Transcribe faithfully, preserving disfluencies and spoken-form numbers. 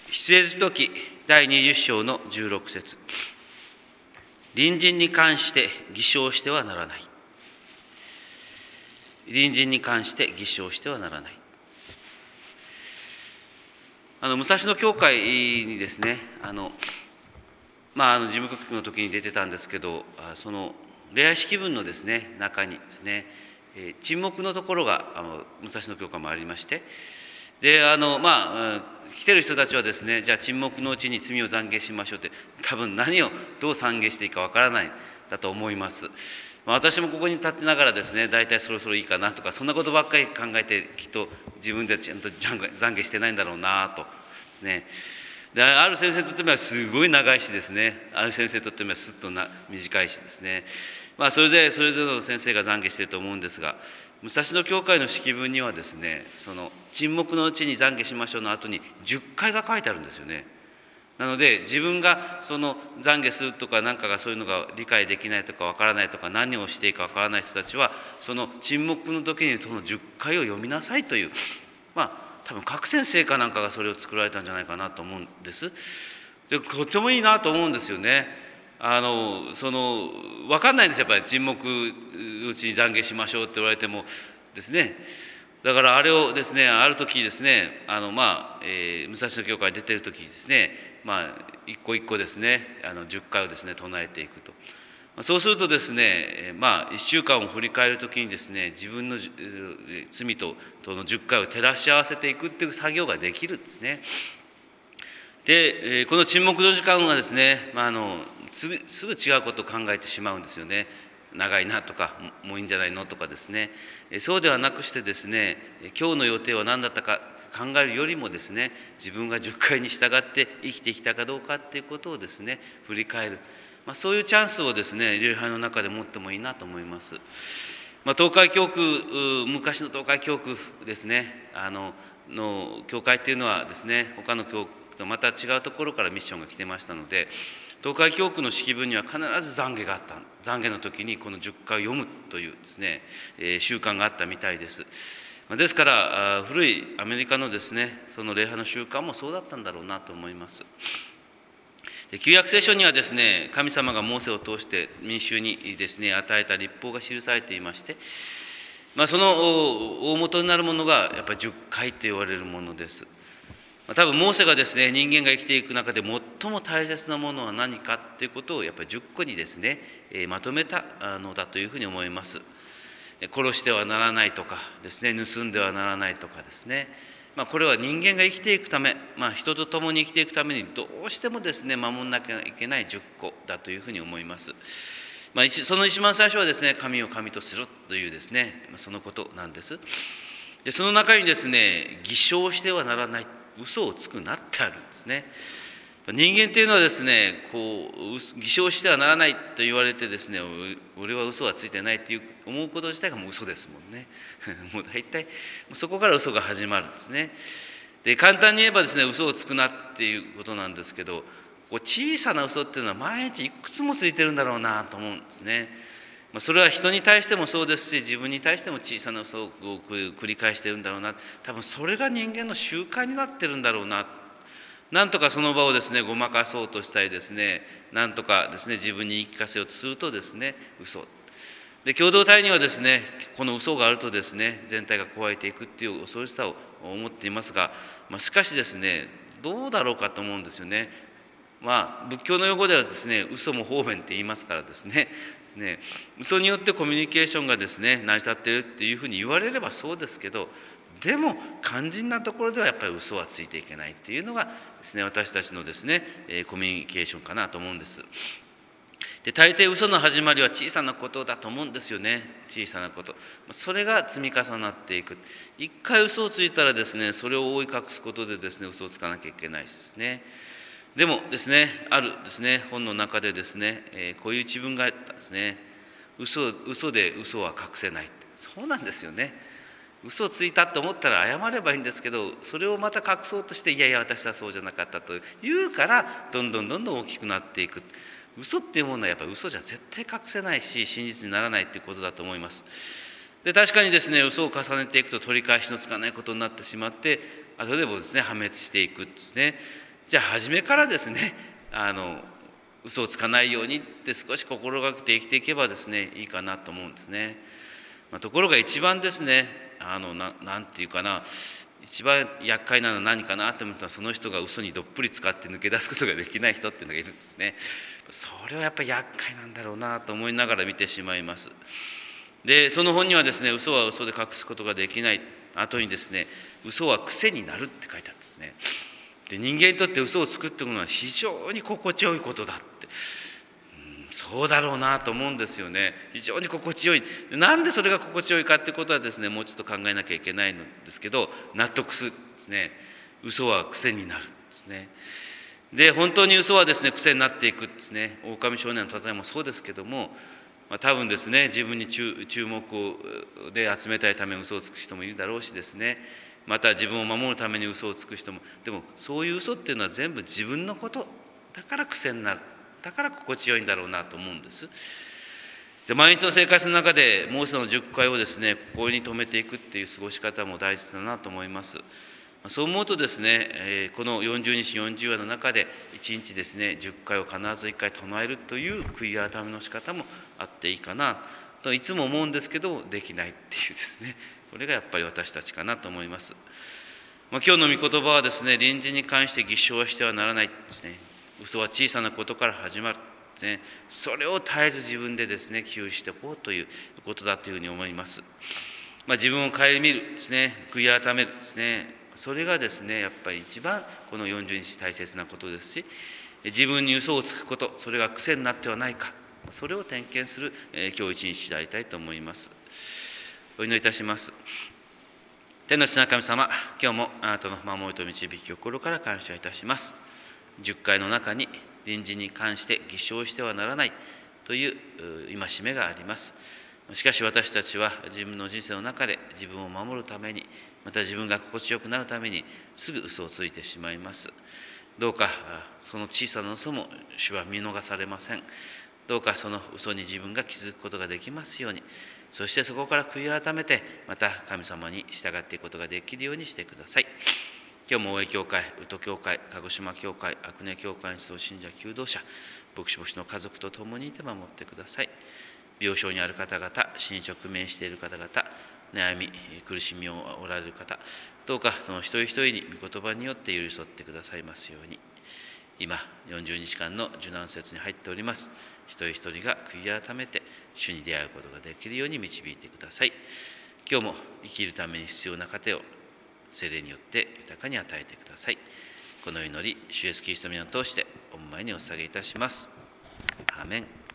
出エジプト記だいにじゅっ章のじゅうろく節。隣人に関して偽証してはならない。隣人に関して偽証してはならない。あの武蔵野教会にですね、あのまあ、あの事務局の時に出てたんですけど、その礼拝式文のですね中にですね、えー、沈黙のところがあの武蔵野教会もありまして、であのまあ来てる人たちはですね、じゃあ沈黙のうちに罪を懺悔しましょうって、多分何をどう懺悔していいかわからないだと思います。まあ、私もここに立ってながらですね、大体そろそろいいかなとか、そんなことばっかり考えて、きっと自分でちゃんと懺悔してないんだろうなとですね。である先生にとってはすごい長いしですね、ある先生にとってはすっとな短いしですね、まあ、それぞれそれぞれの先生が懺悔していると思うんですが、武蔵野教会の式文にはですね、その沈黙のうちに懺悔しましょうの後にじゅっかいが書いてあるんですよね。なので自分がその懺悔するとか何かがそういうのが理解できないとかわからないとか何をしていいかわからない人たちは、その沈黙の時にそのじゅっかいを読みなさいという、まあ多分各先生かなんかがそれを作られたんじゃないかなと思うんです。でとてもいいなと思うんですよね。あのその分かんないんですよ、やっぱり沈黙うちに懺悔しましょうって言われてもですね。だからあれをですね、ある時ですね、あのまあ、えー、武蔵野教会に出てる時ですね、まあ一個一個ですね、あのじゅっかいをですね唱えていくと。そうするとですね、まあいっしゅうかんを振り返る時にですね、自分の罪ととのじゅっかいを照らし合わせていくっていう作業ができるんですね。でこの沈黙の時間はですね、まあ、あのすぐすぐ違うことを考えてしまうんですよね。長いなとか、もういいんじゃないのとかですね、そうではなくしてですね、今日の予定は何だったか考えるよりもですね、自分がじゅっかいに従って生きてきたかどうかっていうことをですね振り返る、まあ、そういうチャンスをですね礼拝の中で持ってもいいなと思います。まあ、東海教区、昔の東海教区ですね、あのの教会っていうのはですね、他の教区とまた違うところからミッションが来てましたので、東海教区の式文には必ず懺悔があった。懺悔の時にこのじゅっかいを読むというですね、えー、習慣があったみたいです。ですから古いアメリカのですね、その礼拝の習慣もそうだったんだろうなと思います。で旧約聖書にはですね、神様がモーセを通して民衆にですね与えた律法が記されていまして、まあ、その大元になるものがやっぱりじゅっかいと言われるものです。多分モーセがですね、人間が生きていく中で最も大切なものは何かっていうことをやっぱりじゅっこにですね、えー、まとめたのだというふうに思います。殺してはならないとかですね、盗んではならないとかですね、まあ、これは人間が生きていくため、まあ、人と共に生きていくためにどうしてもですね守らなきゃいけないじゅっこだというふうに思います。まあ、その一番最初はですね、神を神とするというですね、そのことなんです。でその中にですね、偽証してはならない、嘘をつくなってあるんですね。人間っていうのはですね、こう偽証してはならないと言われてですね、俺は嘘はついてないっていう思うこと自体がもう嘘ですもんね。もう大体そこから嘘が始まるんですね。で簡単に言えばですね、嘘をつくなっていうことなんですけど、こう小さな嘘っていうのは毎日いくつもついてるんだろうなと思うんですね。それは人に対してもそうですし、自分に対しても小さな嘘を繰り返してるんだろうな。多分それが人間の習慣になってるんだろうな。なんとかその場をですねごまかそうとしたりですね、なんとかですね自分に言い聞かせようとするとですね、嘘で、共同体にはですねこの嘘があるとですね全体が壊れていくっていう恐ろしさを思っていますが、まあ、しかしですねどうだろうかと思うんですよね。まあ仏教の用語ではですね、嘘も方便って言いますからですね、ですね嘘によってコミュニケーションがですね成り立っているっていうふうに言われればそうですけど、でも肝心なところではやっぱり嘘はついていけないっていうのがですね、私たちのですねコミュニケーションかなと思うんです。で大抵嘘の始まりは小さなことだと思うんですよね。小さなこと、それが積み重なっていく。一回嘘をついたらですね、それを覆い隠すことでですね嘘をつかなきゃいけないですね。でもですね、あるですね本の中でですね、えー、こういう一文があったんですね。嘘嘘で嘘は隠せない。そうなんですよね。嘘をついたと思ったら謝ればいいんですけど、それをまた隠そうとして、いやいや私はそうじゃなかったと言うから、どんどんどんどん大きくなっていく。嘘っていうものはやっぱり嘘じゃ絶対隠せないし、真実にならないということだと思います。で確かにですね、嘘を重ねていくと取り返しのつかないことになってしまって、後でもですね破滅していくんですね。 じゃあ初めからですねあの嘘をつかないようにって少し心がけて生きていけばですねいいかなと思うんですね。まあ、ところが一番ですねあの な, なんていうかな一番厄介なのは何かなと思ったらその人が嘘にどっぷり使って抜け出すことができない人っていうのがいるんですね。それはやっぱり厄介なんだろうなと思いながら見てしまいます。でその本にはですね嘘は嘘で隠すことができない後にですね嘘は癖になるって書いてあるんですね。で人間にとって嘘をつくっていうのは非常に心地よいことだって、うん、そうだろうなと思うんですよね。非常に心地よい。なんでそれが心地よいかってことはですねもうちょっと考えなきゃいけないんですけど、納得するんですね。嘘は癖になるんですね。で本当に嘘はですね癖になっていくんですね。狼少年の例えもそうですけども、まあ、多分ですね自分に 注, 注目をで集めたいために嘘をつく人もいるだろうしですね、また自分を守るために嘘をつく人も、でもそういう嘘っていうのは全部自分のことだから癖になる、だから心地よいんだろうなと思うんです。で毎日の生活の中でモーセのじゅっかいをですね心に留めていくっていう過ごし方も大切だなと思います。そう思うとですね、えー、このよんじゅうにちよんじゅう夜の中でいちにちですねじゅっかいを必ずいっかい唱えるという悔い改めの仕方もあっていいかなといつも思うんですけどできないっていうですね、これがやっぱり私たちかなと思います。まあ、今日の御言葉はですね隣人に関して偽証してはならないですね。嘘は小さなことから始まるですね。それを絶えず自分でですね窮していこうということだというふうに思います。まあ、自分を顧みるですね、悔い改めるですね、それがですねやっぱり一番このよんじゅうにち大切なことですし、自分に嘘をつくこと、それが癖になってはないか、それを点検する、えー、今日一日でありたいと思います。お祈りいたします。天の父なる神様、今日もあなたの守りと導き心から感謝いたします。じゅっかいの中に隣人に関して偽証してはならないという戒めがあります。しかし私たちは自分の人生の中で自分を守るために、また自分が心地よくなるためにすぐ嘘をついてしまいます。どうかその小さな嘘も主は見逃されません。どうかその嘘に自分が気づくことができますように、そしてそこから悔い改めてまた神様に従っていくことができるようにしてください。今日も大江教会、宇都教会、鹿児島教会、阿久根教会に集う信者求道者、牧師牧師の家族と共にいて守ってください。病床にある方々、死に直面している方々、悩み苦しみをおられる方、どうかその一人一人に御言葉によって寄り添ってくださいますように。今よんじゅうにちかんの受難節に入っております。一人一人が悔い改めて主に出会うことができるように導いてください。今日も生きるために必要な糧を聖霊によって豊かに与えてください。この祈り、主イエスキリストの皆を通してお見舞いにお捧げいたします。アーメン。